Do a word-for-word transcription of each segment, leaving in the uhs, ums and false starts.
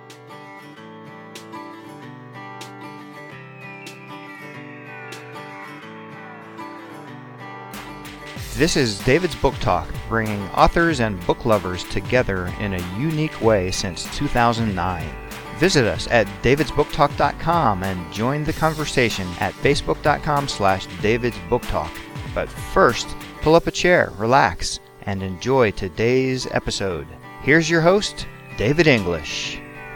This is David's Book Talk, bringing authors and book lovers together in a unique way since two thousand nine. Visit us at davids book talk dot com and join the conversation at facebook dot com slash davids book talk. But first, pull up a chair, relax, and enjoy today's episode. Here's your host, David English.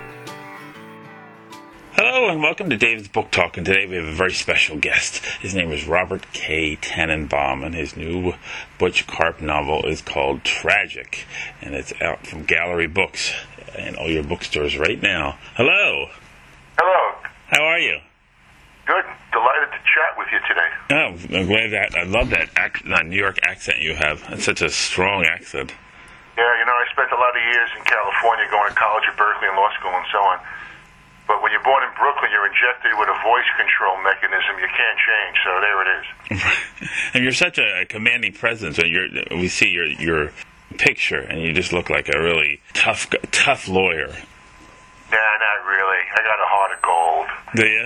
Hello and welcome to David's Book Talk, and today we have a very special guest. His name is Robert K. Tannenbaum, and his new Butch Karp novel is called Tragic, and it's out from Gallery Books and all your bookstores right now. Hello. Hello. How are you? Good. Delighted to chat with you today. Oh, I'm glad that. I love that, ac- that New York accent you have. It's such a strong accent. Yeah, you know, I spent a lot of years in California going to college at Berkeley and law school and so on. But when you're born in Brooklyn, you're injected with a voice control mechanism you can't change, so there it is. And you're such a commanding presence. You're, we see your your picture, and you just look like a really tough tough lawyer. Nah, not really. I got a heart of gold. Do you?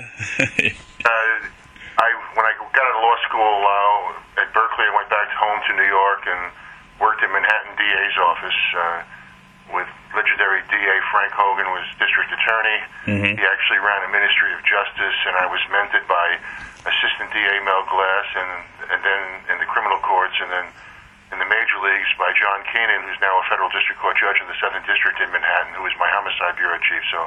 uh, I when I got out of law school uh, at Berkeley, I went back home to New York and worked in Manhattan D A's office uh, with legendary D A Frank Hogan was district attorney. Mm-hmm. He actually ran a Ministry of Justice, and I was mentored by Assistant D A Mel Glass, and and then in the criminal courts, and then in the major leagues by John Keenan, who's now a federal district court judge in the Southern District in Manhattan, who was my homicide bureau chief. So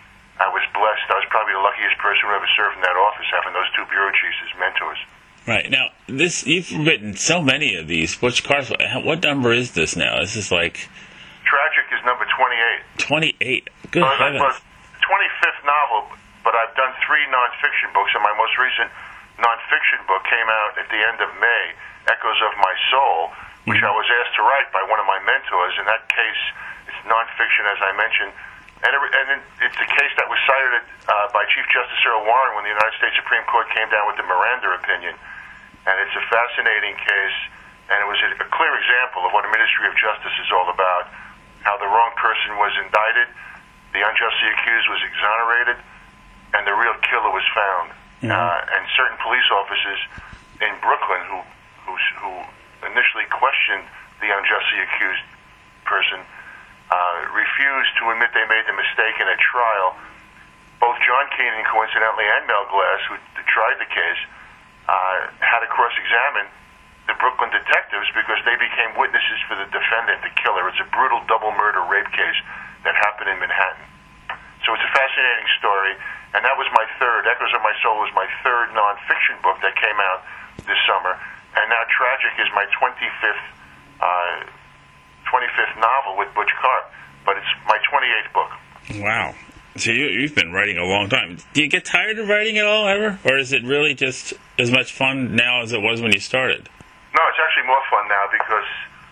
I was blessed. I was probably the luckiest person who ever served in that office, having those two bureau chiefs as mentors. Right. Now, this you've written so many of these. Butch Karp, what number is this now? This is like... Tragic is number twenty-eight. twenty-eight. Good well, heavens. Well, twenty-fifth novel, but I've done three nonfiction books, and my most recent nonfiction book came out at the end of May, Echoes of My Soul, which mm-hmm. I was asked to write by one of my mentors. In that case, it's nonfiction, as I mentioned, and, it, and it's a case that was cited uh, by Chief Justice Earl Warren when the United States Supreme Court came down with the Miranda opinion, and it's a fascinating case, and it was a, a clear example of what a Ministry of Justice is all about. How the wrong person was indicted, the unjustly accused was exonerated, and the real killer was found. Mm-hmm. Uh, and certain police officers in Brooklyn who, who who initially questioned the unjustly accused person uh, refused to admit they made the mistake in a trial. Both John Keenan, coincidentally, and Mel Glass, who tried the case, uh, had to cross-examine the Brooklyn detectives because they became witnesses for the defendant, the killer. It's a brutal double murder rape case that happened in Manhattan. So it's a fascinating story, and that was my third. Echoes of My Soul was my third nonfiction book that came out this summer, and now Tragic is my twenty-fifth, uh, twenty-fifth novel with Butch Karp, but it's my twenty-eighth book. Wow. So you, you've been writing a long time. Do you get tired of writing at all, ever? Or is it really just as much fun now as it was when you started? No, it's actually more fun now because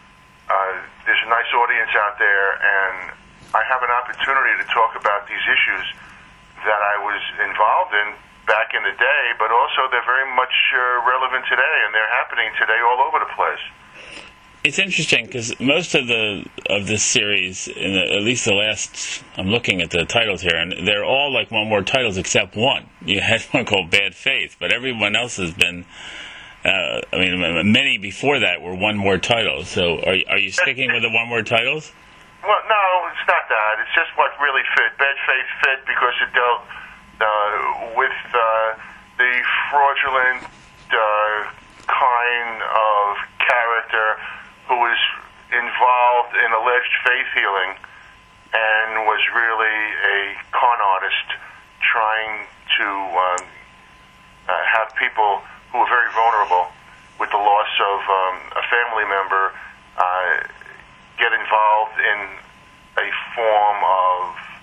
uh, there's a nice audience out there, and I have an opportunity to talk about these issues that I was involved in back in the day, but also they're very much uh, relevant today, and they're happening today all over the place. It's interesting because most of the of this series, in the, at least the last, I'm looking at the titles here, and they're all like one-word titles except one. You had one called Bad Faith, but everyone else has been... Uh, I mean, many before that were one-word titles. So, are are you sticking with the one-word titles? Well, no, it's not that. It's just what really fit. Bad Faith fit because it dealt uh, with uh, the fraudulent uh, kind of character who was involved in alleged faith healing and was really a con artist trying to um, uh, have people who were very vulnerable with the loss of um, a family member uh, get involved in a form of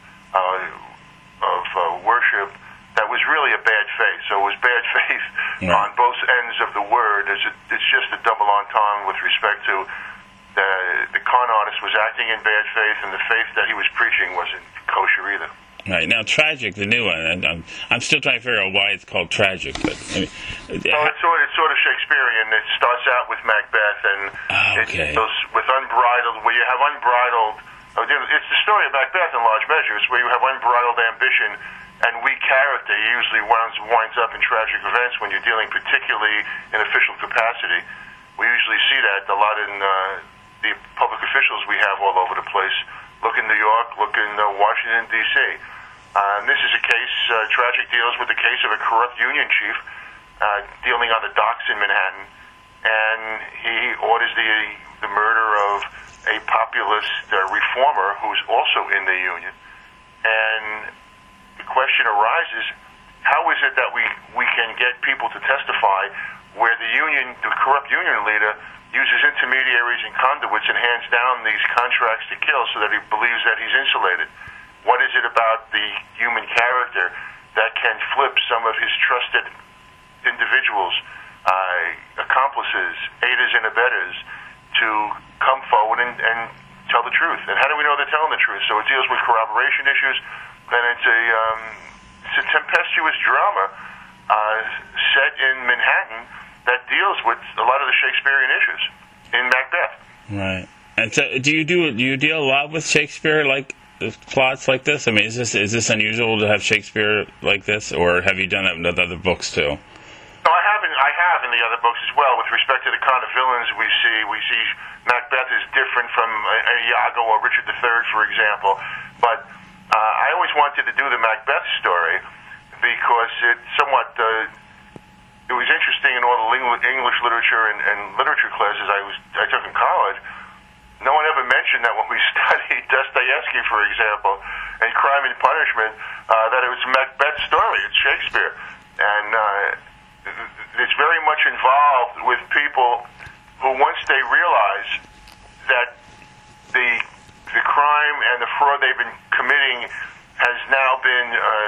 uh, of uh, worship that was really a bad faith. So it was bad faith yeah. on both ends of the word. It's, a, it's just a double entendre with respect to the, the con artist was acting in bad faith, and the faith that he was preaching wasn't kosher either. Right. Now, Tragic, the new one, and I'm, I'm still trying to figure out why it's called Tragic. But I mean, so it's, sort, it's sort of Shakespearean. It starts out with Macbeth, and okay. it goes with unbridled, where you have unbridled Oh, it's the story of Macbeth in large measure. It's where you have unbridled ambition and weak character usually winds, winds up in tragic events when you're dealing particularly in official capacity. We usually see that a lot in uh, the public officials we have all over the place. Look in New York, look in uh, Washington, D C Uh, and this is a case, uh, tragic deals with the case of a corrupt union chief uh, dealing on the docks in Manhattan. And he orders the the murder of a populist uh, reformer who's also in the union. And the question arises, how is it that we, we can get people to testify where the union, the corrupt union leader, uses intermediaries and conduits and hands down these contracts to kill so that he believes that he's insulated? What is it about the human character that can flip some of his trusted individuals, uh, accomplices, aiders and abettors, to come forward and, and tell the truth? And how do we know they're telling the truth? So it deals with corroboration issues, and it's a, um, it's a tempestuous drama uh, set in Manhattan that deals with a lot of the Shakespearean issues in Macbeth. Right. And so, do you do do you deal a lot with Shakespeare, like plots like this? I mean, is this is this unusual to have Shakespeare like this, or have you done that in other books too? No, I haven't. I have in the other books as well. With respect to the kind of villains we see, we see Macbeth is different from uh, Iago or Richard the Third, for example. But uh, I always wanted to do the Macbeth story because it somewhat uh, it was interesting in all the English literature and, and literature classes I was I took in college. No one ever mentioned that when we studied Dostoevsky, for example, and Crime and Punishment, uh, that it was Macbeth's story. It's Shakespeare, and uh, it's very much involved with people who, once they realize that the the crime and the fraud they've been committing has now been uh,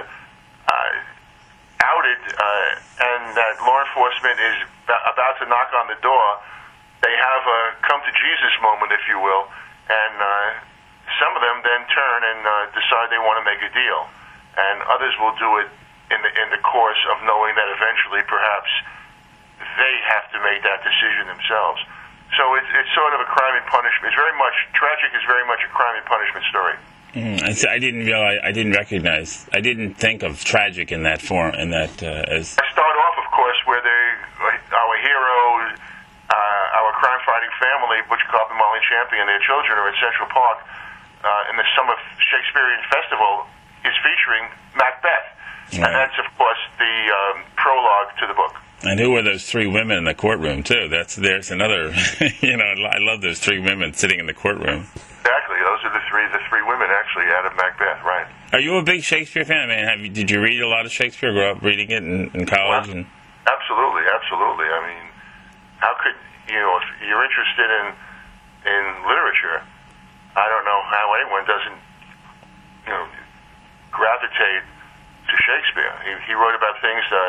uh, outed, uh, and that law enforcement is about to knock on the door, they have a come-to-Jesus moment, if you will, and uh, some of them then turn and uh, decide they want to make a deal, and others will do it in the in the course of knowing that eventually perhaps they have to make that decision themselves. So it's it's sort of a crime and punishment. It's very much, tragic is very much a crime and punishment story. Mm, I, I didn't realize, I didn't recognize, I didn't think of tragic in that form, in that uh, as... I start off, of course, where they, our heroes, uh, our crime-fighting family, Butch Carp and Molly Champion, and their children are at Central Park, uh, and the Summer Shakespearean Festival is featuring Macbeth. Right. And that's, of course, the um, prologue to the book. And who were those three women in the courtroom, too? That's There's another, you know, I love those three women sitting in the courtroom. Exactly. Those are the three the three women, actually, out of Macbeth, right. Are you a big Shakespeare fan? I mean, have you, did you read a lot of Shakespeare, grow up reading it in, in college? Well, and absolutely, absolutely. I mean, how could, you know, if you're interested in, in literature, I don't know how anyone doesn't, you know, gravitate to Shakespeare. He, he wrote about things uh,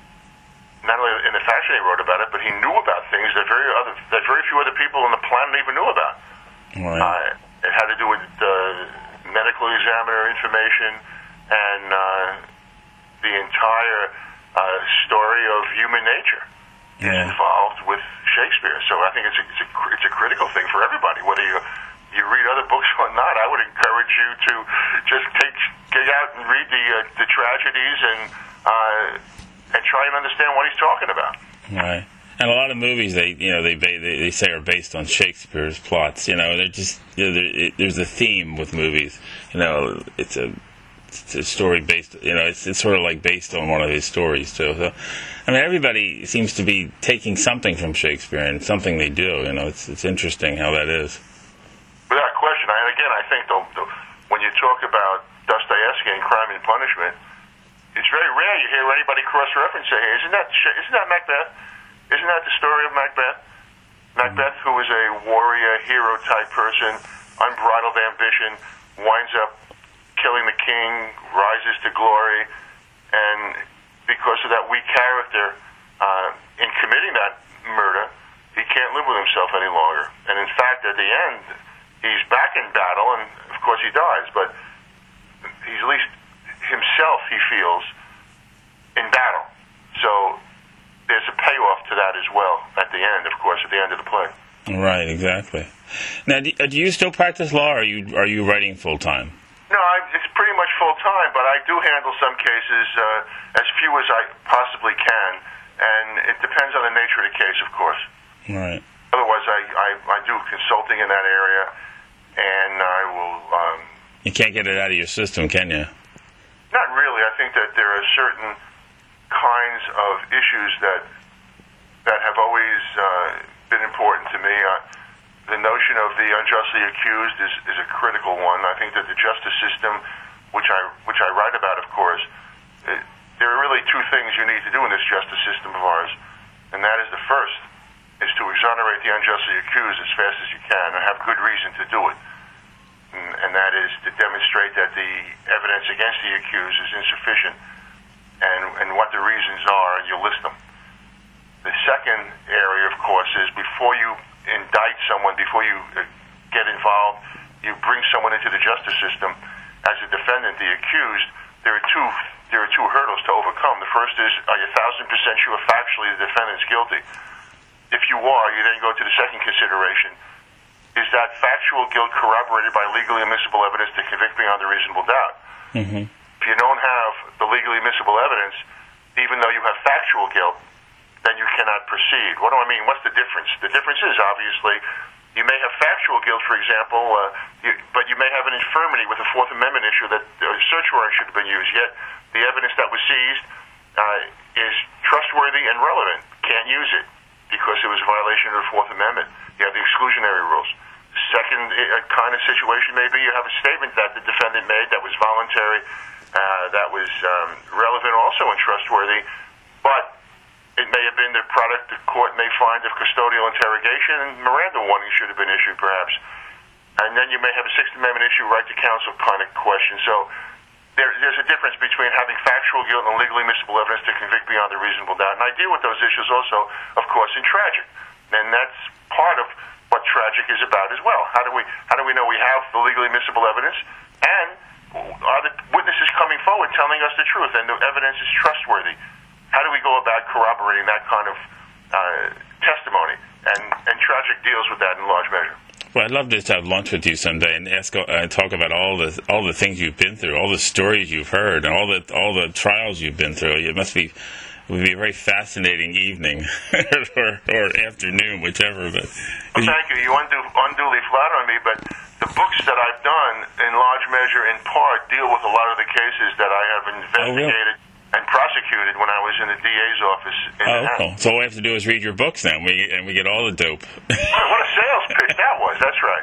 not only in the fashion he wrote about it, but he knew about things that very other that very few other people on the planet even knew about. Right. Uh, it had to do with uh, medical examiner information and uh, the entire uh, story of human nature yeah. is involved with Shakespeare. So I think it's a, it's a it's a critical thing for everybody, whether you you read other books or not. I would encourage you to just take get out and read the uh, the tragedies and uh, and try and understand what he's talking about. Right. And a lot of movies they you know they they, they say are based on Shakespeare's plots. You know, they're just you know, it, there's a theme with movies. You know, it's a it's a story based. You know, it's it's sort of like based on one of his stories too. So, I mean, everybody seems to be taking something from Shakespeare and something they do. You know, it's it's interesting how that is. Without question. And again, I think the, the, when you talk about Dostoevsky and Crime and Punishment, it's very rare you hear anybody cross-reference say, hey, isn't that isn't that Macbeth? Isn't that the story of Macbeth? Macbeth, who is a warrior, hero-type person, unbridled ambition, winds up killing the king, rises to glory, and because of that weak character, uh, in committing that murder, he can't live with himself any longer. And in fact, at the end, he's back in battle, and of course he dies, but he's at least himself, he feels, in battle. So there's a payoff to that as well at the end, of course, at the end of the play. Right, exactly. Now, do, do you still practice law, or are you are you writing full time? No, I, it's pretty much full time, but I do handle some cases, uh, as few as I possibly can, and it depends on the nature of the case, of course. Right. Otherwise, I, I, I do consulting in that area, and I will... Um, you can't get it out of your system, can you? Not really. I think that there are certain kinds of issues that that have always uh, been important to me. Uh, the notion of the unjustly accused is, is a critical one. I think that the justice system, which I which I write about, of course, it, there are really two things you need to do in this justice system of ours, and that is the first is to exonerate the unjustly accused as fast as you can and have good reason to do it. And, and that is to demonstrate that the evidence against the accused is insufficient, and, and what the reasons are, and you list them. The second area, of course, is before you indict someone, before you uh, get involved, you bring someone into the justice system as a defendant, the accused, there are two there are two hurdles to overcome. The first is, are you a thousand percent sure factually the defendant's guilty? If you are, you then go to the second consideration. Is that factual guilt corroborated by legally admissible evidence to convict beyond a reasonable doubt? Mm-hmm. If you don't have the legally admissible evidence, even though you have factual guilt, then you cannot proceed. What do I mean? What's the difference? The difference is, obviously, you may have factual guilt, for example, uh, you, but you may have an infirmity with a Fourth Amendment issue that a search warrant should have been used, yet the evidence that was seized uh, is trustworthy and relevant. Can't use it because it was a violation of the Fourth Amendment. You have the exclusionary rules. Second uh, kind of situation may be you have a statement that the defendant made that was voluntary, uh, that was um, relevant also and trustworthy, but it may have been the product the court may find of custodial interrogation, and Miranda warning should have been issued, perhaps. And then you may have a Sixth Amendment issue, right to counsel kind of question. So there, there's a difference between having factual guilt and legally admissible evidence to convict beyond a reasonable doubt. And I deal with those issues also, of course, in tragic. And that's part of what tragic is about as well. How do we how do we know we have the legally admissible evidence? And are the witnesses coming forward telling us the truth and the evidence is trustworthy? How do we go about corroborating that kind of uh, testimony? And, and tragic deals with that in large measure. Well, I'd love to just have lunch with you someday and ask, uh, talk about all the all the things you've been through, all the stories you've heard, and all the all the trials you've been through. It must be it would be a very fascinating evening or, or afternoon, whichever. But well, thank you. You undo, unduly flatter me, but the books that I've done, in large measure, in part, deal with a lot of the cases that I have investigated. Oh, really? And prosecuted when I was in the D A's office in Oh, Manhattan. cool. So all we have to do is read your books now, and we, and we get all the dope. What a sales pitch that was, that's right.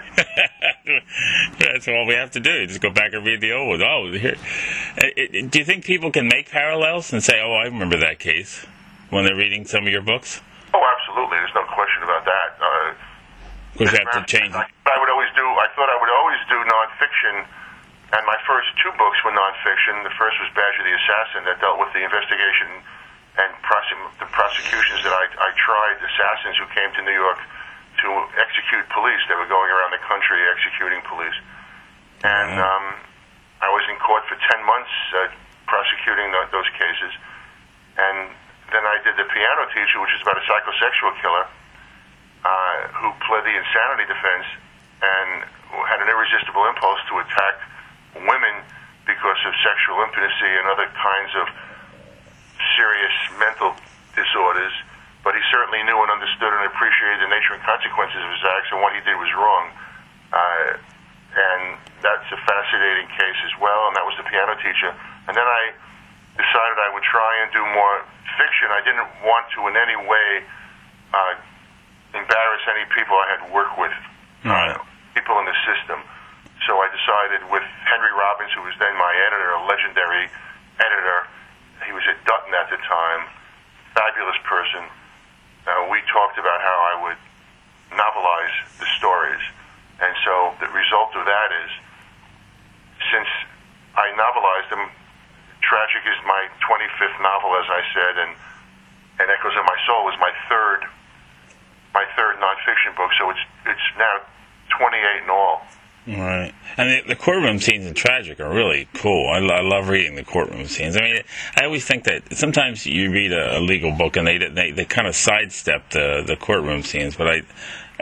That's all we have to do, just go back and read the old one. Oh, here. Do you think people can make parallels and say, oh, I remember that case, when they're reading some of your books? Oh, absolutely, there's no question about that. Uh, because you have to change. I, I would always do, I thought I would always do nonfiction. And my first two books were nonfiction. The first was Badger the Assassin, that dealt with the investigation and prosec- the prosecutions that I, I tried, assassins who came to New York to execute police. They were going around the country executing police. And um, I was in court for ten months uh, prosecuting th- those cases. And then I did The Piano Teacher, which is about a psychosexual killer uh, who pled the insanity defense and had an irresistible impulse to attack women because of sexual impotency and other kinds of serious mental disorders, but he certainly knew and understood and appreciated the nature and consequences of his acts, and what he did was wrong. Uh, and that's a fascinating case as well, and that was The Piano Teacher. And then I decided I would try and do more fiction. I didn't want to in any way uh, embarrass any people I had worked with, uh, people in the system. So I decided with Henry Robbins, who was then my editor, a legendary editor, he was at Dutton at the time, fabulous person. Uh, we talked about how I would novelize the stories. And so the result of that is, since I novelized them, Tragic is my twenty-fifth novel, as I said, and, and Echoes of My Soul was my third my third nonfiction book. So it's it's now twenty-eight in all. Right. And the, the courtroom scenes in Tragic are really cool. I, I love reading the courtroom scenes. I mean, I always think that sometimes you read a, a legal book and they they, they kind of sidestep the, the courtroom scenes, but I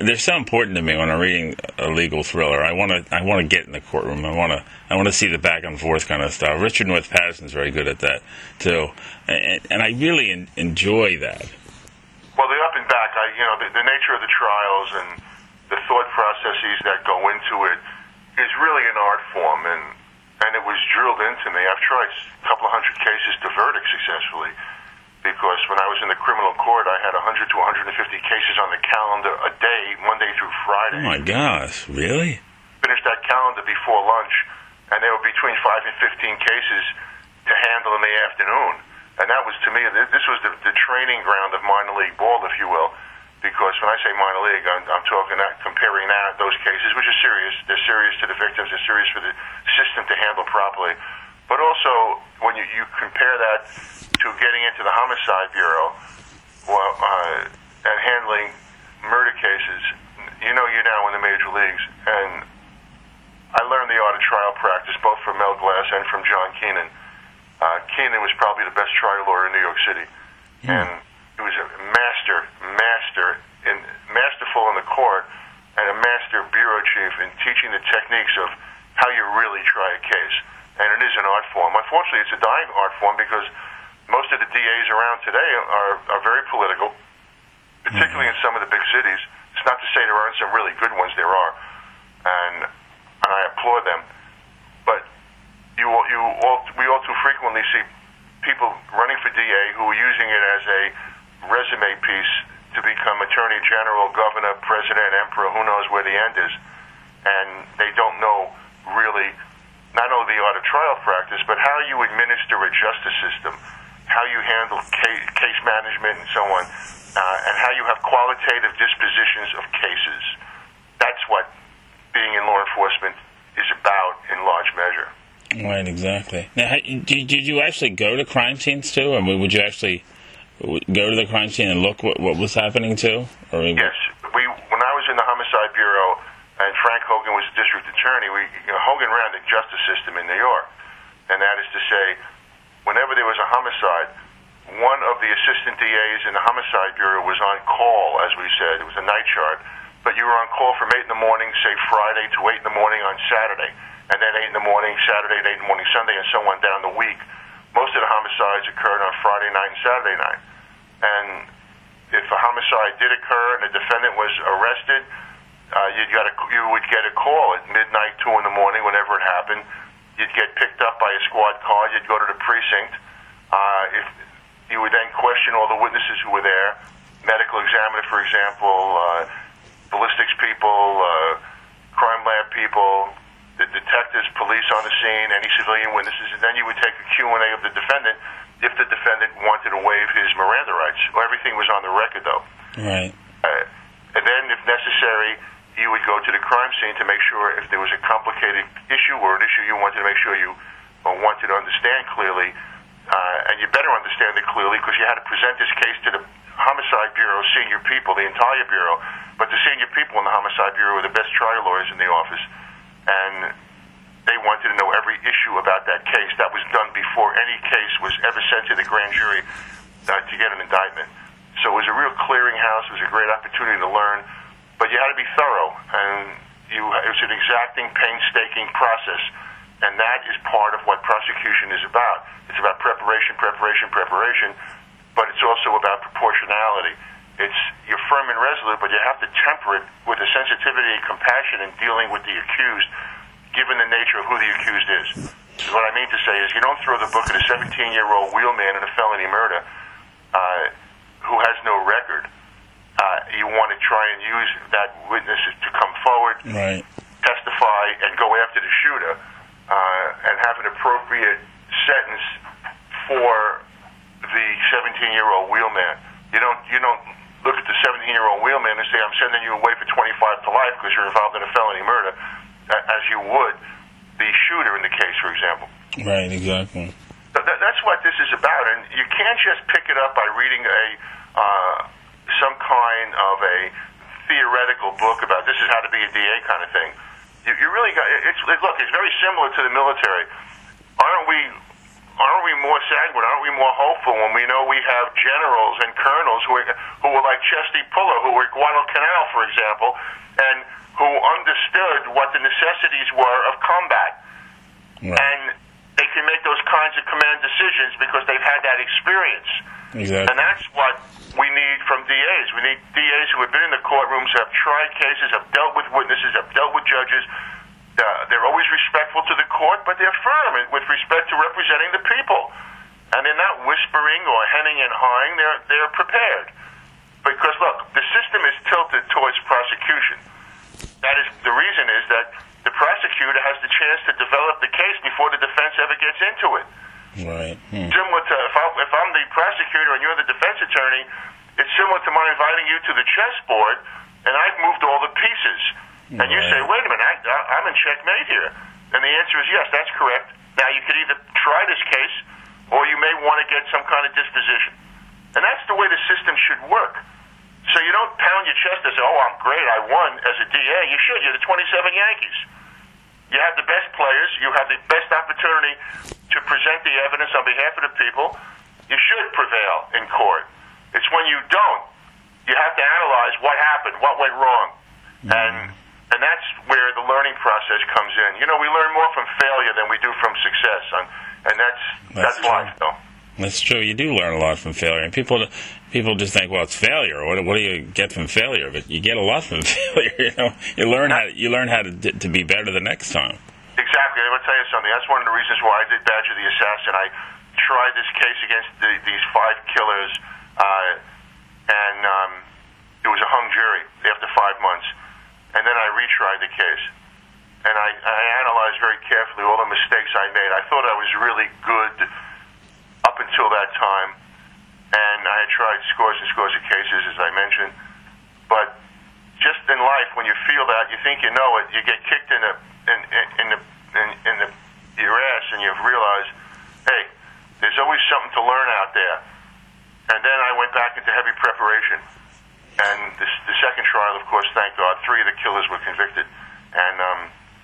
they're so important to me when I'm reading a legal thriller. I want to I want to get in the courtroom. I want to I want to see the back and forth kind of stuff. Richard North Patterson's very good at that too, and, and I really en- enjoy that. Well, the up and back, I you know the, the nature of the trials and the thought processes that go into it is really an art form, and and it was drilled into me. I've tried a couple of hundred cases to verdict successfully, because when I was in the criminal court, I had one hundred to one hundred fifty cases on the calendar a day, Monday through Friday. Oh my gosh, really? Finished that calendar before lunch, and there were between five and fifteen cases to handle in the afternoon. And that was, to me, this was the, the training ground of minor league ball, if you will, because when I say minor league, I'm, I'm talking that, comparing that, those cases, which are serious. They're serious to the victims. They're serious for the system to handle properly. But also, when you, you compare that to getting into the homicide bureau, well, uh, and handling murder cases, you know you're now in the major leagues. And I learned the art of trial practice both from Mel Glass and from John Keenan. Uh, Keenan was probably the best trial lawyer in New York City, mm. and he was a master, master, in, masterful in the court, and a master bureau chief in teaching the techniques of how you really try a case. And it is an art form. Unfortunately, it's a dying art form because most of the D As around today are, are very political, particularly mm-hmm. in some of the big cities. It's not to say there aren't some really good ones. There are, and and I applaud them. But you you all we all too frequently see people running for D A who are using it as a resume piece to become attorney general, governor, president, emperor. Who knows where the end is? And they don't know really not only the art of trial practice, but how you administer a justice system, how you handle case, case management and so on, uh, and how you have qualitative dispositions of cases. That's what being in law enforcement is about in large measure. Right, exactly. Now, did, did you actually go to crime scenes too? I mean, would you actually go to the crime scene and look what, what was happening too? Or yes. We, when I was in the homicide bureau, and Frank Hogan was the district attorney, we, you know, Hogan ran the justice system in New York. And that is to say, whenever there was a homicide, one of the assistant D As in the homicide bureau was on call, as we said. It was a night chart. But you were on call from eight in the morning, say Friday, to eight in the morning on Saturday. And then eight in the morning, Saturday, and eight in the morning, Sunday, and so on down the week. Most of the homicides occurred on Friday night and Saturday night. And if a homicide did occur and the defendant was arrested, Uh, you got a, you would get a call at midnight, two in the morning, whenever it happened. You'd get picked up by a squad car. You'd go to the precinct. Uh, if you would then question all the witnesses who were there, medical examiner, for example, uh, ballistics people, uh, crime lab people, the detectives, police on the scene, any civilian witnesses, and then you would take a Q and A of the defendant if the defendant wanted to waive his Miranda rights. Well, everything was on the record, though. Right. Uh, and then, if necessary, you would go to the crime scene to make sure if there was a complicated issue or an issue you wanted to make sure you uh, wanted to understand clearly, uh, and you better understand it clearly because you had to present this case to the Homicide Bureau senior people, the entire Bureau, but the senior people in the Homicide Bureau were the best trial lawyers in the office, and they wanted to know every issue about that case. That was done before any case was ever sent to the grand jury uh, to get an indictment. So it was a real clearinghouse. It was a great opportunity to learn. But you had to be thorough, and you, it was an exacting, painstaking process, and that is part of what prosecution is about. It's about preparation, preparation, preparation, but it's also about proportionality. It's you're firm and resolute, but you have to temper it with a sensitivity and compassion in dealing with the accused, given the nature of who the accused is. So what I mean to say is you don't throw the book at a seventeen-year-old wheelman in a felony murder uh, who has no record. Uh, you want to try and use that witness to come forward, right. testify, and go after the shooter, uh, and have an appropriate sentence for the seventeen-year-old wheelman. You don't you don't look at the seventeen-year-old wheelman and say, "I'm sending you away for twenty-five to life because you're involved in a felony murder," as you would the shooter in the case, for example. Right, exactly. So that, that's what this is about, and you can't just pick it up by reading a. Uh, some kind of a theoretical book about this is how to be a D A kind of thing. You, you really got it's look. It's very similar to the military. Aren't we? Aren't we we more sanguine? Aren't we more hopeful when we know we have generals and colonels who are, who were like Chesty Puller, who were at Guadalcanal, for example, and who understood what the necessities were of combat. Right. And they can make those kinds of command decisions because they've had that experience. Exactly. And that's what we need from D As. We need D As who have been in the courtrooms, have tried cases, have dealt with witnesses, have dealt with judges. Uh, they're always respectful to the court, but they're firm with respect to representing the people. And they're not whispering or hemming and hawing. They're, they're prepared. Because, look, the system is tilted towards prosecution. That is, the reason is that the prosecutor has the chance to develop the case before the defense ever gets into it. Right. Hmm. Similar to, if, I, if I'm the prosecutor and you're the defense attorney, it's similar to my inviting you to the chessboard, and I've moved all the pieces. And you say, wait a minute, I, I, I'm in checkmate here. And the answer is yes, that's correct. Now, you could either try this case, or you may want to get some kind of disposition. And that's the way the system should work. So you don't pound your chest and say, oh, I'm great, I won as a D A. You should. You're the twenty-seven Yankees. You have the best players. You have the best opportunity to present the evidence on behalf of the people. You should prevail in court. It's when you don't, you have to analyze what happened, what went wrong. Mm-hmm. And and that's where the learning process comes in. You know, we learn more from failure than we do from success. And, and that's, that's, that's life, though. That's true. You do learn a lot from failure, and people people just think, well, it's failure. What, what do you get from failure? But you get a lot from failure. You know, you learn how to, you learn how to to be better the next time. Exactly. I'm gonna tell you something. That's one of the reasons why I did Badger the Assassin. I tried this case against the, these five killers, uh, and um, it was a hung jury after five months. And then I retried the case, and I, I analyzed very carefully all the mistakes I made. I thought I was really good up until that time, and I had tried scores and scores of cases, as I mentioned. But just in life, when you feel that, you think you know it, you get kicked in the in, in the in, in the your ass, and you realize, hey, there's always something to learn out there. And then I went back into heavy preparation. And this, the second trial, of course, thank God, three of the killers were convicted. And um,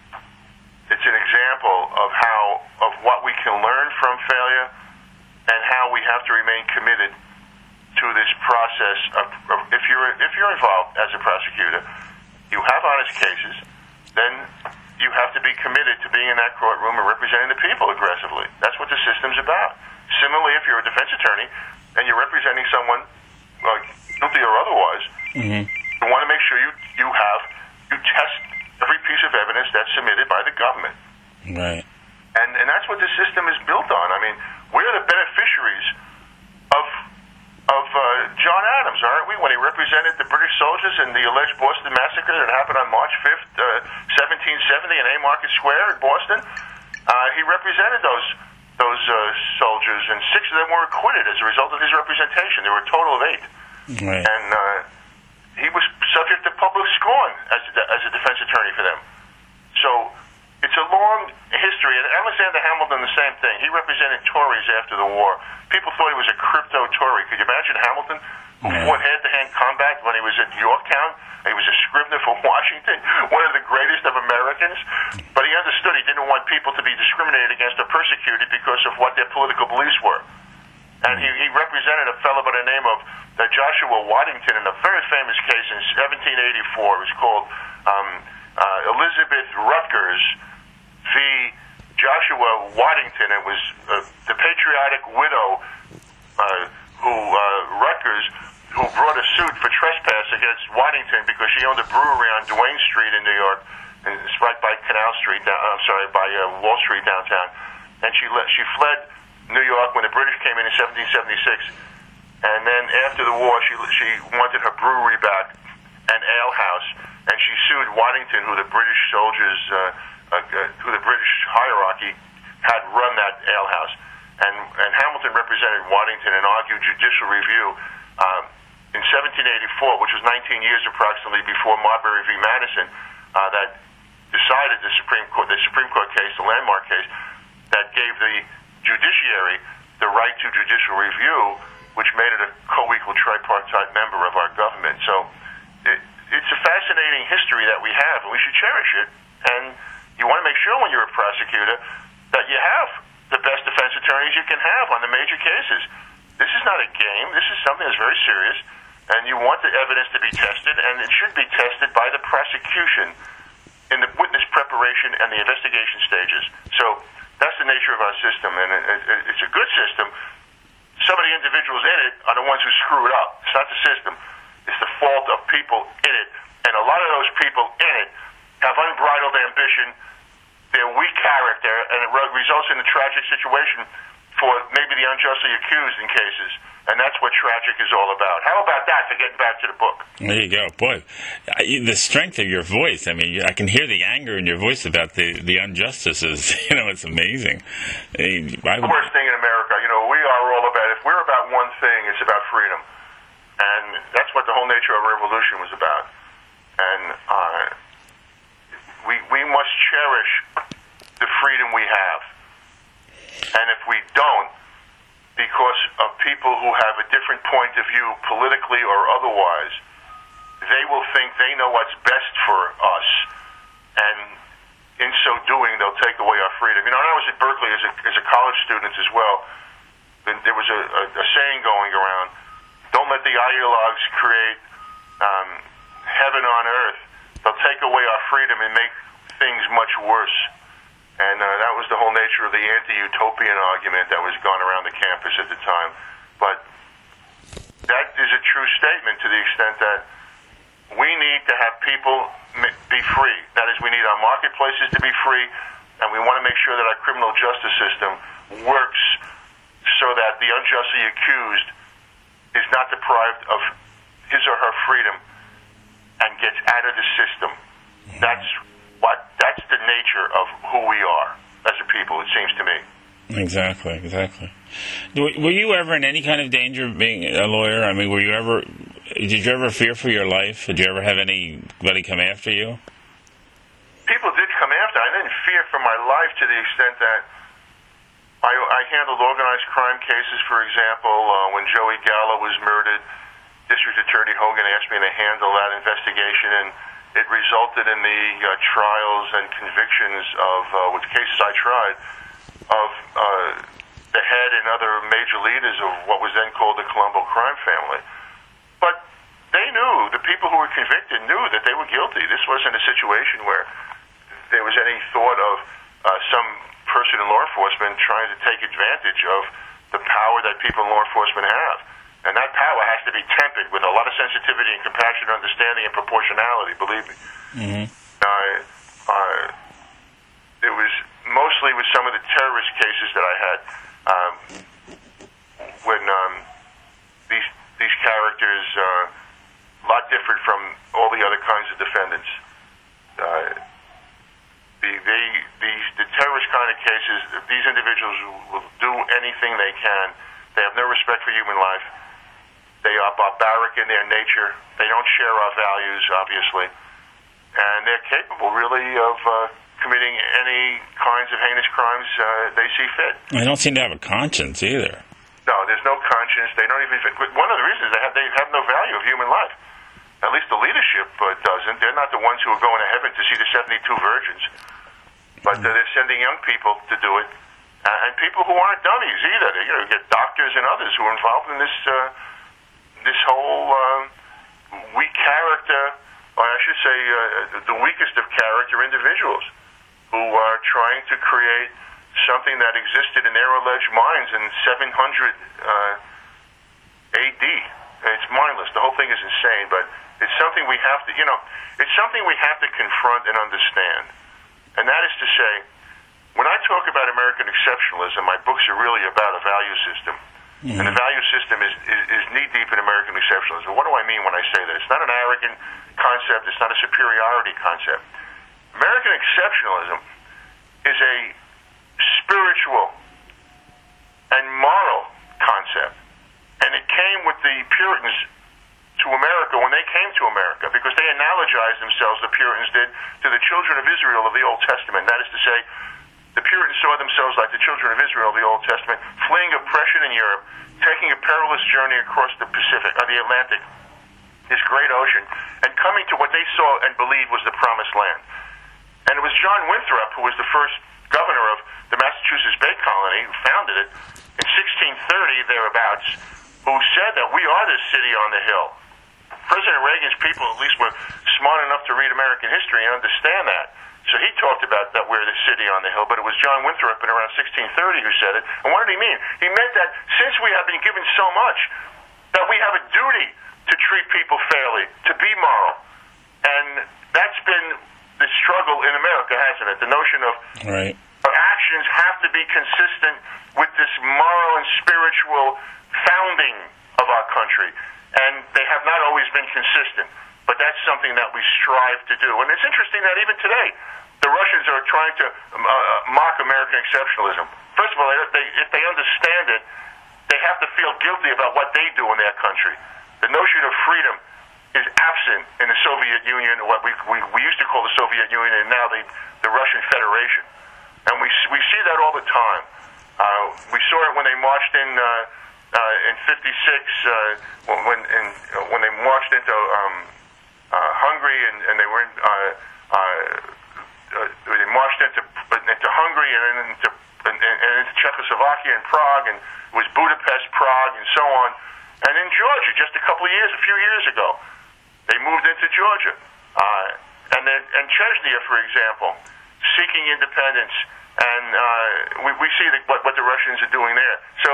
it's an example of how of what we can learn from failure, and how we have to remain committed to this process of, of if you're if you're involved as a prosecutor, you have honest cases, then you have to be committed to being in that courtroom and representing the people aggressively. That's what the system's about. Similarly, if you're a defense attorney and you're representing someone, like guilty or otherwise, mm-hmm. you want to make sure you you have you test every piece of evidence that's submitted by the government. Right. And and that's what the system is built on. I mean, we're the beneficiaries of of uh, John Adams, aren't we? When he represented the British soldiers in the alleged Boston massacre that happened on March fifth, uh, seventeen seventy, in Haymarket Square in Boston, uh, he represented those those uh, soldiers, and six of them were acquitted as a result of his representation. There were a total of eight. Right. And uh, he was subject to public scorn as a, as a defense attorney for them. So it's a long history. And Alexander Hamilton, the same thing. He represented Tories after the war. People thought he was a crypto-Tory. Could you imagine Hamilton, who yeah. fought hand-to-hand combat when he was at Yorktown? He was a scrivener for Washington, one of the greatest of Americans. But he understood he didn't want people to be discriminated against or persecuted because of what their political beliefs were. And he, he represented a fellow by the name of uh, Joshua Waddington in a very famous case in seventeen eighty-four. It was called um, uh, Elizabeth Rutgers v. Joshua Waddington. It was uh, the patriotic widow uh, who uh, Rutgers, who brought a suit for trespass against Waddington because she owned a brewery on Duane Street in New York, and it's right by Canal Street. Down, I'm sorry, by uh, Wall Street downtown. And she le- she fled New York when the British came in in seventeen seventy-six, and then after the war, she she wanted her brewery back, an ale house, and she sued Waddington, who the British soldiers, uh, uh, who the British hierarchy had run that ale house, and and Hamilton represented Waddington and argued judicial review um, in seventeen eighty-four, which was nineteen years approximately before Marbury v. Madison, uh, that decided the Supreme Court, the Supreme Court case, the landmark case, that gave the judiciary the right to judicial review, which made it a co-equal tripartite member of our government. So it, it's a fascinating history that we have, and we should cherish it. And you want to make sure when you're a prosecutor that you have the best defense attorneys you can have on the major cases. This is not a game. This is something that's very serious, and you want the evidence to be tested, and it should be tested by the prosecution in the witness preparation and the investigation stages. So that's the nature of our system, and it, it, it's a good system. Some of the individuals in it are the ones who screw it up. It's not the system. It's the fault of people in it, and a lot of those people in it have unbridled ambition, they're weak character, and it re- results in a tragic situation for maybe the unjustly accused in cases. And that's what tragic is all about. How about that, for getting back to the book? There you go. Boy, the strength of your voice. I mean, I can hear the anger in your voice about the, the injustices. You know, it's amazing. I would... The worst thing in America, you know, we are all about, if we're about one thing, it's about freedom. And that's what the whole nature of revolution was about. And uh, we we must cherish the freedom we have. And if we don't, because of people who have a different point of view, politically or otherwise, they will think they know what's best for us, and in so doing, they'll take away our freedom. You know, when I was at Berkeley as a, as a college student as well, there was a, a, a saying going around, don't let the ideologues create um, heaven on earth. They'll take away our freedom and make things much worse. And uh, that was the whole nature of the anti-utopian argument that was going around the campus at the time. But that is a true statement to the extent that we need to have people be free. That is, we need our marketplaces to be free, and we want to make sure that our criminal justice system works so that the unjustly accused is not deprived of his or her freedom and gets out of the system. That's what that's the nature of who we are as a people, it seems to me. Exactly, exactly. Were you ever in any kind of danger of being a lawyer? I mean, were you ever, did you ever fear for your life? Did you ever have anybody come after you? People did come after. I didn't fear for my life to the extent that I, I handled organized crime cases, for example. Uh, when Joey Gallo was murdered, District Attorney Hogan asked me to handle that investigation, and it resulted in the uh, trials and convictions of, uh, which cases I tried, of uh, the head and other major leaders of what was then called the Colombo crime family. But they knew, the people who were convicted knew that they were guilty. This wasn't a situation where there was any thought of uh, some person in law enforcement trying to take advantage of the power that people in law enforcement have. And that power has to be tempered with a lot of sensitivity and compassion, understanding, and proportionality, believe me. Mm-hmm. Uh, uh, it was mostly with some of the terrorist cases that I had, um, when um, these these characters, uh, a lot different from all the other kinds of defendants. Uh, the, they, these, the terrorist kind of cases, these individuals will do anything they can. They have no respect for human life. They are barbaric in their nature. They don't share our values, obviously. And they're capable, really, of uh, committing any kinds of heinous crimes uh, they see fit. They don't seem to have a conscience, either. No, there's no conscience. They don't even... One of the reasons they have, they have no value of human life. At least the leadership uh, doesn't. They're not the ones who are going to heaven to see the seventy-two virgins. But uh, they're sending young people to do it. Uh, and people who aren't dummies, either. They, you know, get doctors and others who are involved in this... Uh, this whole um, weak character, or I should say uh, the weakest of character individuals who are trying to create something that existed in their alleged minds in seven hundred uh, A D. And it's mindless. The whole thing is insane, but it's something we have to, you know, it's something we have to confront and understand. And that is to say, when I talk about American exceptionalism, my books are really about a value system. Mm-hmm. And the value system is, is, is knee-deep in American exceptionalism. What do I mean when I say that? It's not an arrogant concept. It's not a superiority concept. American exceptionalism is a spiritual and moral concept. And it came with the Puritans to America when they came to America, because they analogized themselves, the Puritans did, to the children of Israel of the Old Testament. That is to say, the Puritans saw themselves like the children of Israel of the Old Testament, fleeing oppression in Europe, taking a perilous journey across the Pacific, or the Atlantic, this great ocean, and coming to what they saw and believed was the Promised Land. And it was John Winthrop, who was the first governor of the Massachusetts Bay Colony, Germany, who founded it in sixteen thirty, thereabouts, who said that we are the city on the hill. President Reagan's people, at least, were smart enough to read American history and understand that. So he talked about that we're the city on the hill, but it was John Winthrop in around sixteen thirty who said it. And what did he mean? He meant that since we have been given so much, that we have a duty to treat people fairly, to be moral. And that's been the struggle in America, hasn't it? The notion of right. our actions have to be consistent with this moral and spiritual founding of our country. And they have not always been consistent. But that's something that we strive to do. And it's interesting that even today, the Russians are trying to uh, mock American exceptionalism. First of all, they, if they understand it, they have to feel guilty about what they do in their country. The notion of freedom is absent in the Soviet Union, what we, we, we used to call the Soviet Union, and now the, the Russian Federation. And we, we see that all the time. Uh, we saw it when they marched in uh, uh, in fifty-six, uh, when, in, uh, when they marched into... Um, Uh, Hungary, and, and they were in, uh, uh, uh, they marched into into Hungary and then into and, and into Czechoslovakia and Prague, and it was Budapest, Prague, and so on. And in Georgia, just a couple of years, a few years ago, they moved into Georgia, uh, and then and Chechnya, for example, seeking independence, and uh, we, we see the, what, what the Russians are doing there. So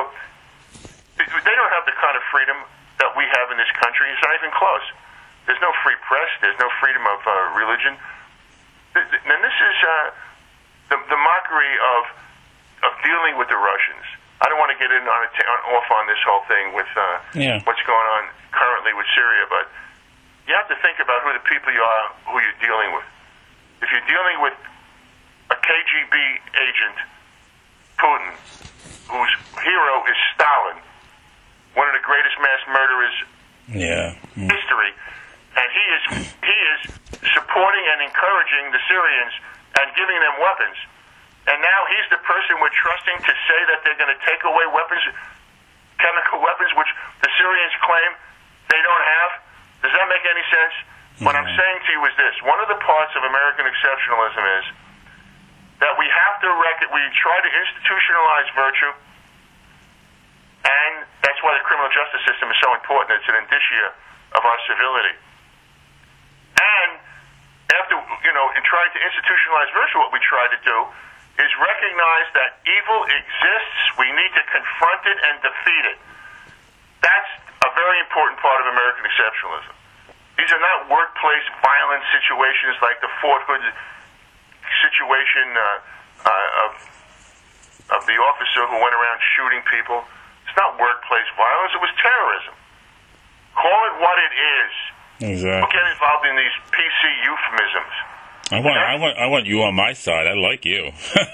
they don't have the kind of freedom that we have in this country. It's not even close. There's no free press. There's no freedom of uh, religion. And this is uh, the, the mockery of of dealing with the Russians. I don't want to get in on, a t- on off on this whole thing with uh, yeah. what's going on currently with Syria, but you have to think about who the people you are, who you're dealing with. If you're dealing with a K G B agent, Putin, whose hero is Stalin, one of the greatest mass murderers yeah. in history. And he is he is supporting and encouraging the Syrians and giving them weapons. And now he's the person we're trusting to say that they're going to take away weapons, chemical weapons, which the Syrians claim they don't have. Does that make any sense? Mm-hmm. What I'm saying to you is this. One of the parts of American exceptionalism is that we have to rec- we try to institutionalize virtue, and that's why the criminal justice system is so important. It's an indicia of our civility. And after, you know, in trying to institutionalize virtue, what we try to do is recognize that evil exists. We need to confront it and defeat it. That's a very important part of American exceptionalism. These are not workplace violence situations like the Fort Hood situation uh, uh, of, of the officer who went around shooting people. It's not workplace violence. It was terrorism. Call it what it is. Exactly. Don't get involved in these P C euphemisms. I want, I want, I want you on my side. I like you.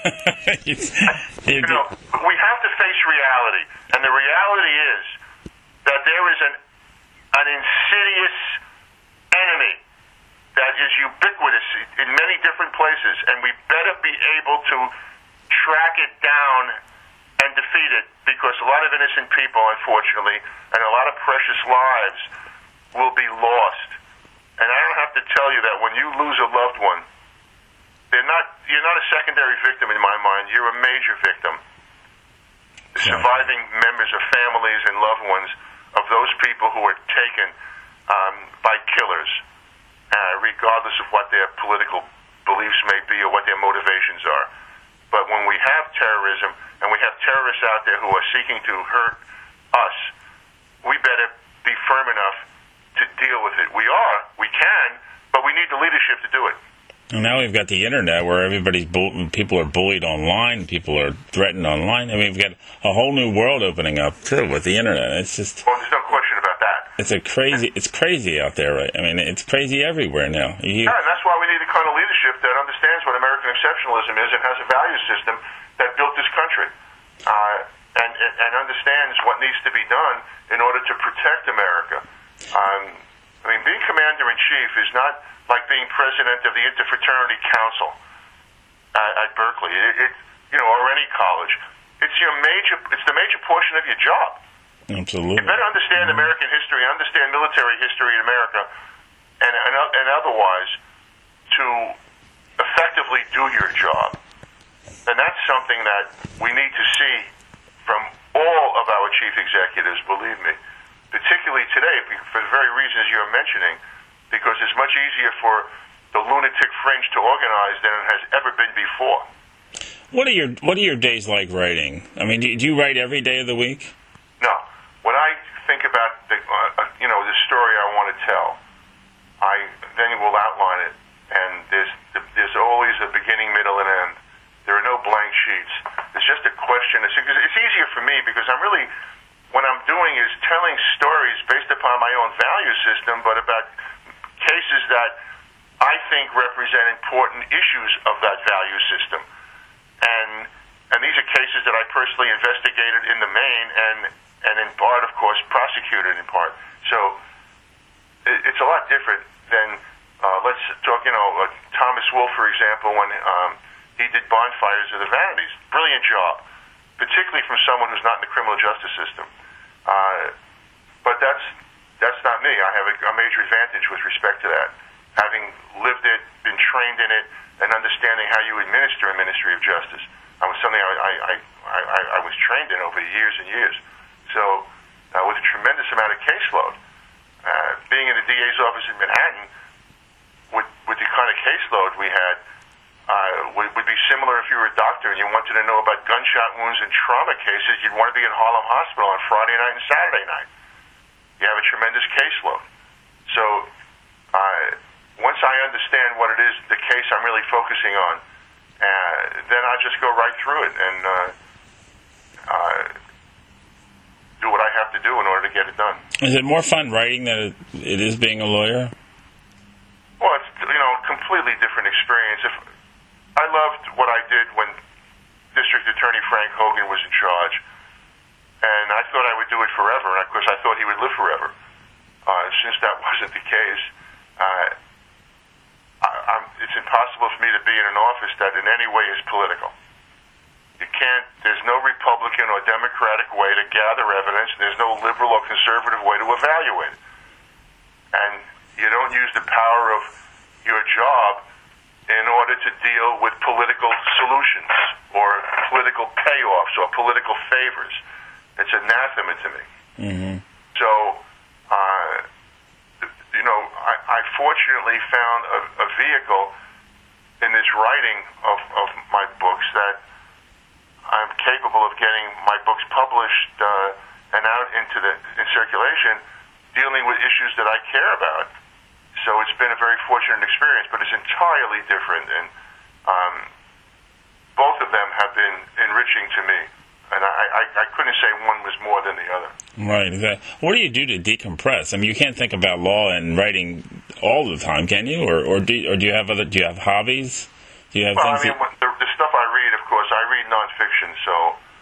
you know, we have to face reality, and the reality is that there is an an insidious enemy that is ubiquitous in many different places, and we better be able to track it down and defeat it, because a lot of innocent people, unfortunately, and a lot of precious lives will be lost. And I don't have to tell you that when you lose a loved one, they're not you're not a secondary victim in my mind. You're a major victim. The surviving members of families and loved ones of those people who were taken um, by killers, uh, regardless of what their political beliefs may be or what their motivations are. But when we have terrorism, and we have terrorists out there who are seeking to hurt us, we better be firm enough to deal with it. We are, we can, but we need the leadership to do it. And now we've got the internet where everybody's bull- people are bullied online, people are threatened online. I mean, we've got a whole new world opening up too with the internet. It's just well, there's no question about that. It's a crazy, it's crazy out there, right? I mean, it's crazy everywhere now. You, yeah, and that's why we need the kind of leadership that understands what American exceptionalism is and has a value system that built this country, uh, and, and and understands what needs to be done in order to protect America. Um, I mean, being commander-in-chief is not like being president of the Interfraternity Council at, at Berkeley, it, it, you know, or any college. It's your major. It's the major portion of your job. Absolutely. You better understand mm-hmm. American history, understand military history in America, and, and and otherwise, to effectively do your job. And that's something that we need to see from all of our chief executives, believe me, particularly today, for the very reasons you're mentioning, because it's much easier for the lunatic fringe to organize than it has ever been before. What are your What are your days like writing? I mean, do you, do you write every day of the week? No. When I think about the uh, you know the story I want to tell, I then will outline it, and there's there's always a beginning, middle, and end. There are no blank sheets. It's just a question. It's, it's easier for me because I'm really, what I'm doing is telling stories based upon my own value system, but about cases that I think represent important issues of that value system. And and these are cases that I personally investigated in the main and, and in part, of course, prosecuted in part. So it, it's a lot different than, uh, let's talk, you know, uh, Thomas Wolfe, for example, when um, he did Bonfires of the Vanities. Brilliant job, particularly from someone who's not in the criminal justice system. Uh, but that's that's not me. I have a, a major advantage with respect to that, having lived it, been trained in it, and understanding how you administer a ministry of justice. That was something I, I, I, I, I was trained in over years and years. So uh, with a tremendous amount of caseload, uh, being in the D A's office in Manhattan, with, with the kind of caseload we had, uh, would, would be similar if you were a doctor and you wanted to know about gunshot wounds and trauma cases. You'd want to be at Harlem Hospital on Friday night and Saturday night. You have a tremendous caseload. So uh, once I understand what it is, the case I'm really focusing on, uh, then I just go right through it and uh, uh, do what I have to do in order to get it done. Is it more fun writing than it, it is being a lawyer? Well, it's, you know, a completely different experience. If I loved what I did when District Attorney Frank Hogan was in charge, and I thought I would do it forever, and of course I thought he would live forever. Uh, since that wasn't the case, uh, I, I'm, it's impossible for me to be in an office that in any way is political. You can't, there's no Republican or Democratic way to gather evidence, and there's no liberal or conservative way to evaluate it. And you don't use the power of your job in order to deal with political solutions or political payoffs or political favors. It's anathema to me. Mm-hmm. So, uh, you know, I, I fortunately found a, a vehicle in this writing of, of my books that I'm capable of getting my books published uh, and out into the in circulation, dealing with issues that I care about. So it's been a very fortunate experience, but it's entirely different, and um, both of them have been enriching to me. And I, I, I couldn't say one was more than the other. Right. Exactly. What do you do to decompress? I mean, you can't think about law and writing all the time, can you? Or or do or do you have other? Do you have hobbies? Do you have well, things? I mean, that... the, the stuff I read, of course, I read nonfiction. So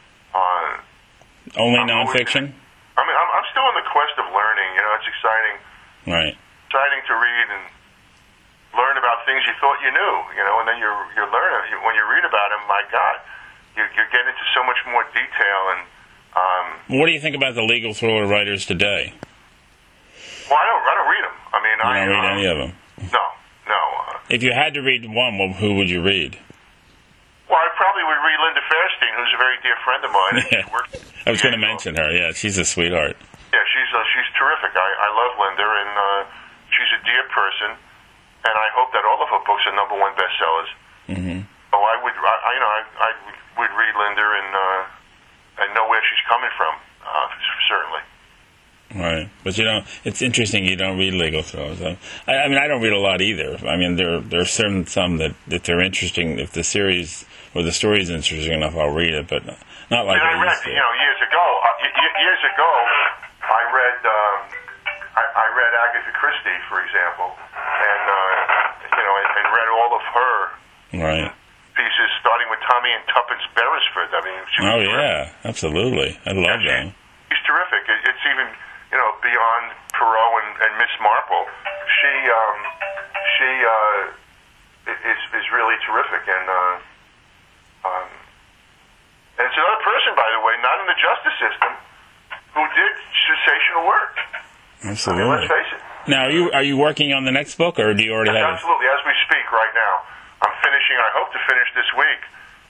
uh, only I'm nonfiction. Always, I mean, I'm, I'm still in the quest of learning. You know, it's exciting. Right. Exciting to read and learn about things you thought you knew. You know, and then you're you're learning when you read about them. My God. You're getting into so much more detail, and um, what do you think about the legal thriller writers today? Well, I don't, I don't read them. I mean, you I don't read um, any of them. No, no. Uh, if you had to read one, well, who would you read? Well, I probably would read Linda Fairstein, who's a very dear friend of mine. Yeah. She works, I was going to mention her. Yeah, she's a sweetheart. Yeah, she's uh, she's terrific. I, I love Linda, and uh, she's a dear person, and I hope that all of her books are number one bestsellers. Mm-hmm. Oh, I would, I, you know, I, I would read Linda and uh, and know where she's coming from, uh, certainly. Right, but you know, it's interesting you don't read legal thrillers. I, I mean, I don't read a lot either. I mean, there there are certain some that if they're interesting, if the series or the story is interesting enough, I'll read it. But not like and I, I read, used to. you know, years ago. Uh, y- y- years ago, I read um, I, I read Agatha Christie, for example, and uh, you know, and, and read all of her right. pieces, starting with Tommy and Tuppence Beresford. I mean, she was oh terrific. Yeah, absolutely. I love yeah, that. She's terrific. It, it's even, you know, beyond Perot and, and Miss Marple. She um, she uh, is is really terrific, and uh, um, and it's another person, by the way, not in the justice system, who did sensational work. Absolutely. I mean, let's face it. Now, are you are you working on the next book, or do you already Yes, have absolutely, as we speak right now. I'm finishing, I hope to finish this week,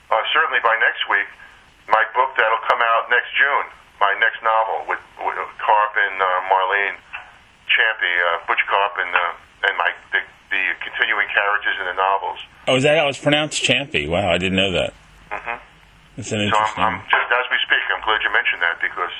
uh, certainly by next week, my book that'll come out next June, my next novel with, with Karp and uh, Marlene Champy, uh, Butch Karp, and uh, and my the, the continuing characters in the novels. Oh, is that how it's pronounced, Champy? Wow, I didn't know that. Mm-hmm. That's an So interesting. I'm, I'm just as we speak. I'm glad you mentioned that because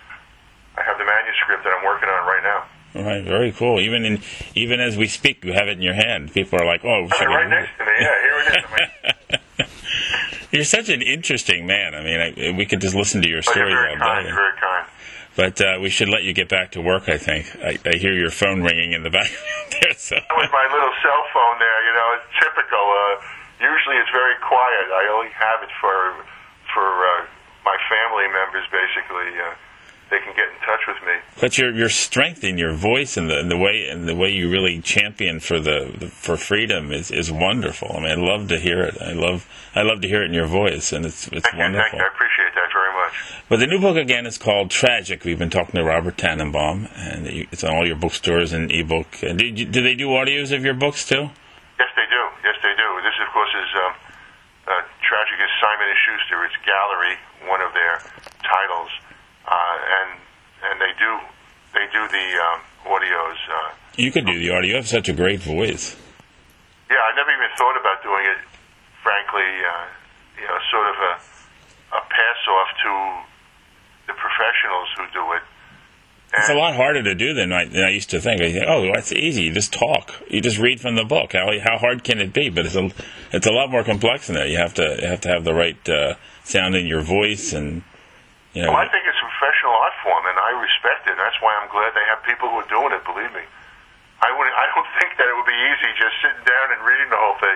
uh, I have the manuscript that I'm working on right now. All right, very cool. Even in even as we speak, you have it in your hand. People are like, "Oh, I mean, right next to me. Yeah, here it is. I mean, You're such an interesting man. I mean, I, we could just listen to your oh, you're stories very all kind. day. You're very kind. But uh, we should let you get back to work, I think. I, I hear your phone ringing in the background there. So. With my little cell phone there, you know, it's typical. Uh, usually it's very quiet. I only have it for for uh, my family members, basically. Uh, they can get in touch with me. But your your strength in your voice and the, and the way and the way you really champion for the, the for freedom is, is wonderful. I mean, I love to hear it. I love I love to hear it in your voice, and it's it's Thank wonderful. You, thank you. I appreciate that very much. But the new book again is called Tragic. We've been talking to Robert Tannenbaum, and it's on all your bookstores and ebook. And do, do they do audios of your books too? Yes, they do. Yes, they do. This, of course, is um, uh, Tragic is Simon and Schuster. It's Gallery, one of their titles, uh, and and they do they do the um, audios. Uh, You could do the audio. You have such a great voice. yeah, I never even thought about doing it. Frankly, uh, you know, sort of a a pass off to the professionals who do it. It's a lot harder to do than I, than I used to think. I think, oh, that's easy. You just talk. You just read from the book. How how hard can it be? But it's a it's a lot more complex than that. You have to you have to have the right uh, sound in your voice, and you know. Well, I think it's a professional art form, and I respect it. That's why I'm glad they have people who are doing it. Believe me, I would I don't think that it would be easy just sitting down and reading the whole thing.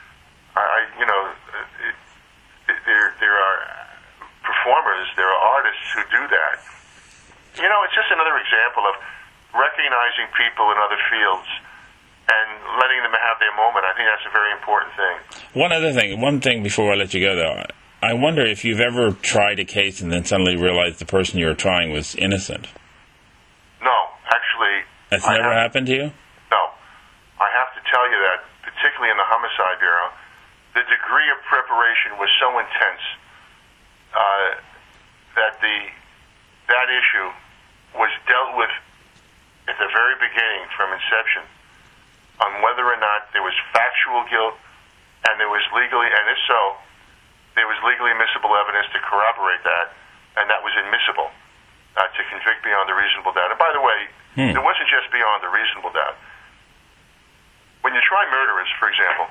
I, I you know, it, it, there there are performers, there are artists who do that. You know, it's just another example of recognizing people in other fields and letting them have their moment. I think that's a very important thing. One other thing, one thing before I let you go, though. I wonder if you've ever tried a case and then suddenly realized the person you were trying was innocent. No, actually... That's I never have, happened to you? No. I have to tell you that, particularly in the Homicide Bureau, the degree of preparation was so intense uh, that the that issue was dealt with at the very beginning, from inception, on whether or not there was factual guilt and there was legally, and if so, there was legally admissible evidence to corroborate that, and that was admissible uh, to convict beyond a reasonable doubt. And by the way, hmm. it wasn't just beyond a reasonable doubt. When you try murderers, for example,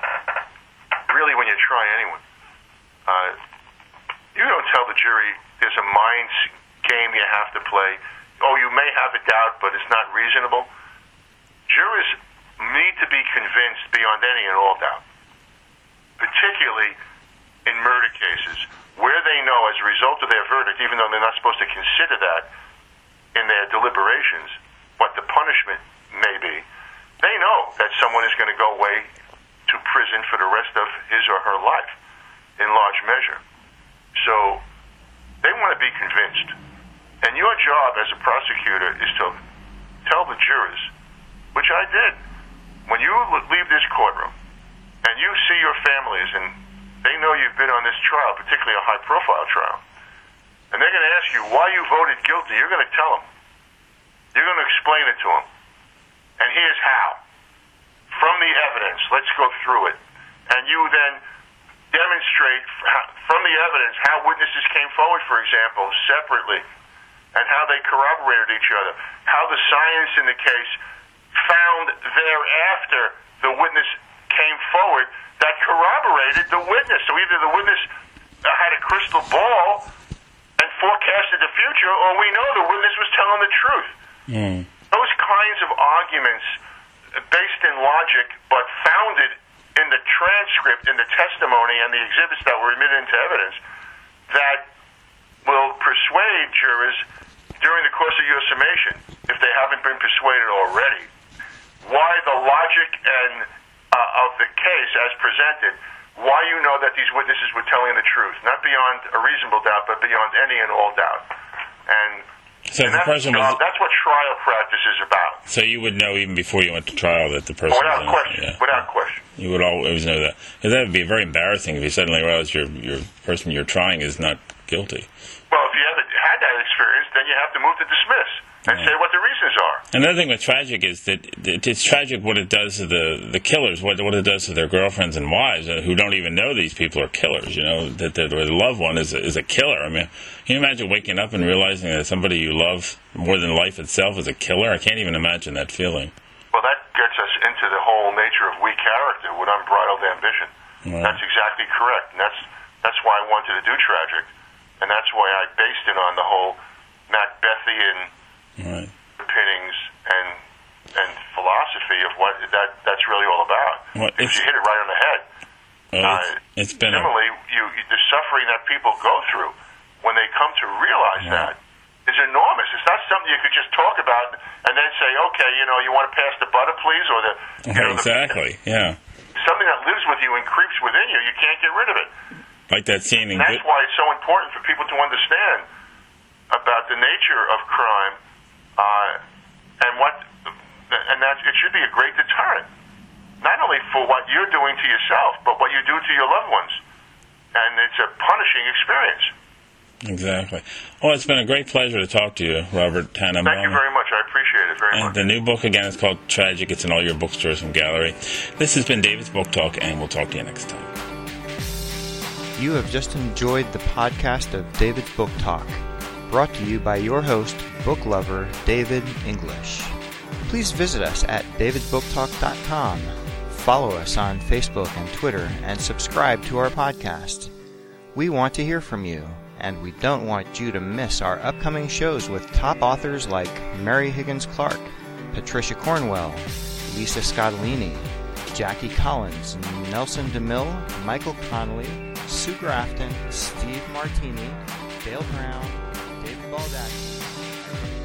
really when you try anyone, uh, you don't tell the jury there's a mind game you have to play. Oh, you may have a doubt, but it's not reasonable. Jurors need to be convinced beyond any and all doubt, particularly in murder cases, where they know as a result of their verdict, even though they're not supposed to consider that in their deliberations, what the punishment may be, they know that someone is going to go away to prison for the rest of his or her life, in large measure. So they want to be convinced. And your job as a prosecutor is to tell the jurors, which I did, when you leave this courtroom and you see your families and they know you've been on this trial, particularly a high-profile trial, and they're going to ask you why you voted guilty, you're going to tell them. You're going to explain it to them. And here's how. From the evidence, let's go through it. And you then demonstrate from the evidence how witnesses came forward, for example, separately, and how they corroborated each other, how the science in the case found thereafter the witness came forward that corroborated the witness. So either the witness uh, had a crystal ball and forecasted the future, or we know the witness was telling the truth. Mm. Those kinds of arguments, based in logic but founded in the transcript, in the testimony, and the exhibits that were admitted into evidence, that will persuade jurors during the course of your summation, if they haven't been persuaded already, why the logic and uh, of the case as presented, why you know that these witnesses were telling the truth, not beyond a reasonable doubt, but beyond any and all doubt. And So and the that's, person was, uh, that's what trial practice is about. So you would know even before you went to trial that the person Oh, without was, question. Yeah. Without question. You would always know that. Because that would be very embarrassing if you suddenly realize your your person you're trying is not guilty. Well, if you haven't had that experience, then you have to move to dismiss and Yeah. say what the reasons are. Another thing that's tragic is that it- it's tragic what it does to the, the killers, what what it does to their girlfriends and wives uh, who don't even know these people are killers. You know that their, their loved one is a, is a killer. I mean, can you imagine waking up and realizing that somebody you love more than life itself is a killer? I can't even imagine that feeling. Well, that gets us into the whole nature of weak character with unbridled ambition. Right. That's exactly correct, and that's that's why I wanted to do Tragic, and that's why I based it on the whole Macbethian Right. pinnings and and philosophy of what that that's really all about. Well, Because it's- you hit it right on the head. Well, Uh, it's, it's been a, Similarly, you, you, the suffering that people go through when they come to realize Yeah. that is enormous. It's not something you could just talk about and then say, okay, you know, you want to pass the butter, please, or the you know, exactly, the, yeah, something that lives with you and creeps within you. You can't get rid of it. like that scene in And that's Good. why it's so important for people to understand about the nature of crime, uh, and what, and that it should be a great deterrent, not only for what you're doing to yourself, but what you do to your loved ones. And it's a punishing experience. Exactly. Well, it's been a great pleasure to talk to you, Robert Tannenbaum. Thank you very much. I appreciate it very And much. the new book again is called Tragic. It's in all your bookstores and gallery. This has been David's Book Talk, and we'll talk to you next time. You have just enjoyed the podcast of David's Book Talk, brought to you by your host, book lover David English. Please visit us at davids book talk dot com. Follow us on Facebook and Twitter, and subscribe to our podcast. We want to hear from you, and we don't want you to miss our upcoming shows with top authors like Mary Higgins Clark, Patricia Cornwell, Lisa Scottolini, Jackie Collins, Nelson DeMille, Michael Connolly, Sue Grafton, Steve Martini, Dale Brown, David Baldacci.